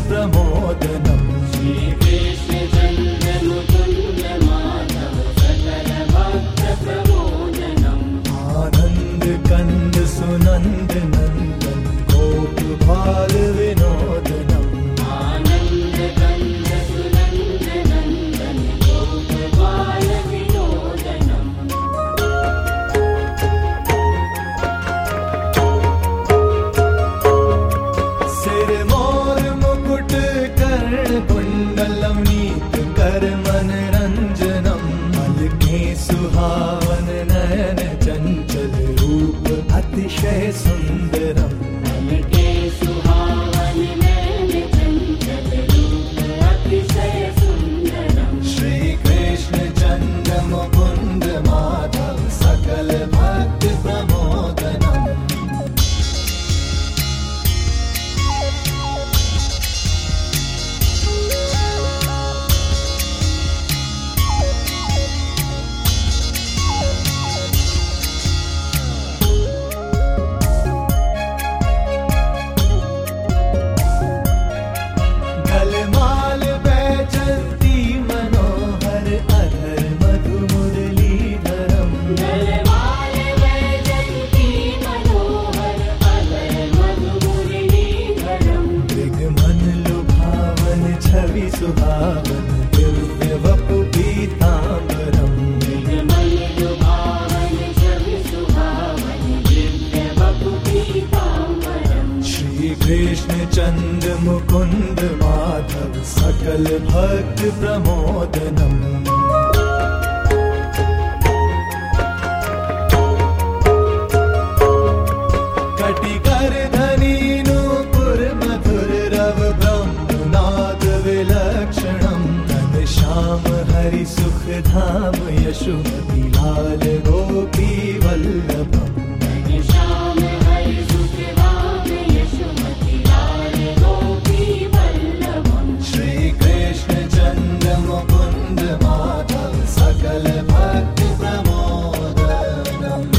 प्रमोदनम् श्रीकृष्ण चन्द्र मुकुन्द माधव सकल भक्त प्रमोदनम् आनन्द कंद सुनन्द नन्दन गोप बाल विनोदनम् आनन्द कंद सुनन्द नन्दन गोप बाल विनोदनम् सिर मोर मुकुट कर्ण कुण्डलम् नीत कर मनरञ्जनम् अलके सुहावन नयन चञ्चल रूप अतिशय सुन्दरम् अलके सुहावन नयन चञ्चल रूप अतिशय सुन्दरम् श्री कृष्ण चन्द्र मुकुन्द माधव सकल भक्त प्रमोदनम् गलमाल बैजंती मनोहर अधर मधु मुरलीधरम् गलमाल वैजयन्ती मनोहर अधर मधु मुरलीधरम् मृगमन लुभावन छवि सुहावन दिव्य वपु पीताम्बरम् मृगमल लुभावन छवि सुहावन दिव्य वपु पीताम्बरम् श्री कृष्ण चन्द्र मुकुन्द माधव सकल भक्त प्रमोदनम् कटिकर धनी नूपुर मधुर रव ब्रह्मनाद विलक्षणम् घनश्याम हरि सुख धाम यशोमती लाल गोपी वल्लभम् श्याम हरि सुख धाम यशोमती लाल गोपी वल्लभम् श्री कृष्ण चन्द्र मुकुन्द माधव सकल भक्त प्रमोदनम्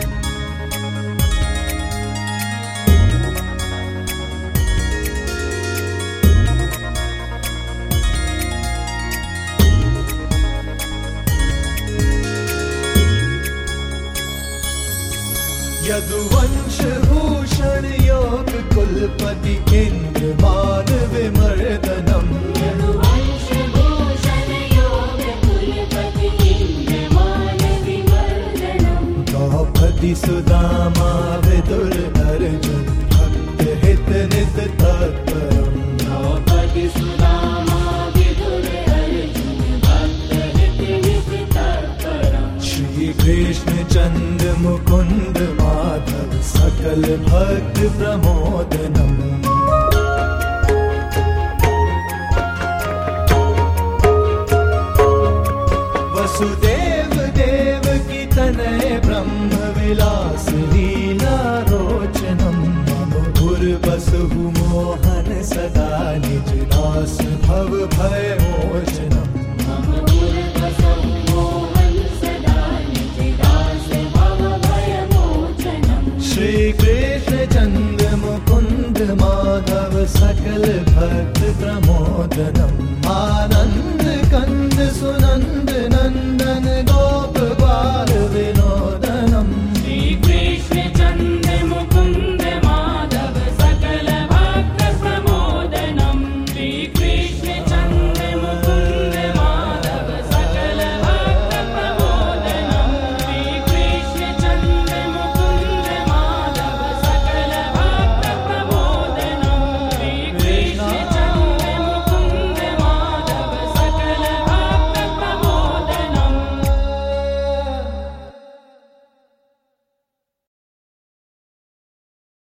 यदुवंश भूषण योग कुलपति इंद्र मान विमर्दनम् यदुवंश भूषण योग कुलपति इंद्रमान विमर्दनम् द्रौपदी सुदामा विदुर अर्जुन भक्त हित नित तत्परम् द्रौपदी सुदामा विदुर अर्जुन भक्त हित नित तत्परम् श्री कृष्ण चन्द्र मुकुन्द माधव सकल भक्त प्रमोदनम् वसुदेव देव की तनय ब्रह्म विलास लीला रोचनम् मम भुर्वसुः मोहन सदा निज दास भव भय मोचनम् मम गुरुवसौ मोहन सदा निज दास भव भय मोचनम् श्री कृष्ण चन्द्र मुकुन्द माधव सकल भक्त प्रमोदनम् आनन्द कंद सुनन्द नन्दन गोप बाल विनोदनम् श्रीकृष्ण